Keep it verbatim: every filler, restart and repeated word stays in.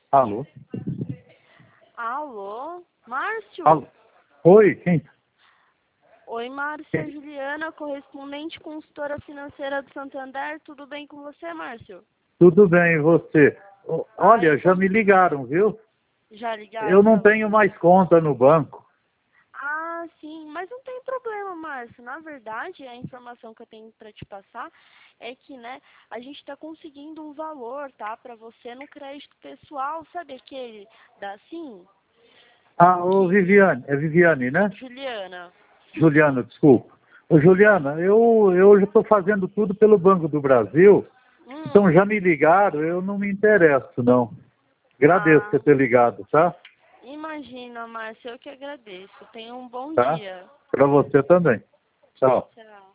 Alô? Alô? Márcio? Alô? Oi, quem? Oi, Márcio, é Juliana, correspondente consultora financeira do Santander. Tudo bem com você, Márcio? Tudo bem, e você? O- Olha, Ai, já me ligaram, viu? Já ligaram Eu não pra tenho você? mais conta no banco. Ah, sim, mas não tem problema, Márcio. Na verdade, a informação que eu tenho para te passar é que, né, a gente está conseguindo um valor, tá, para você no crédito pessoal, sabe aquele da Sim? Ah, ô Viviane, é Viviane, né? Juliana. Juliana, desculpa. Ô, Juliana, eu, eu já estou fazendo tudo pelo Banco do Brasil, então Hum, já me ligaram, eu não me interesso, não. Agradeço ah, por ter ligado, tá? imagina, Márcio, eu que agradeço. Tenha um bom Tá? dia. Para você também. Tchau. Tchau.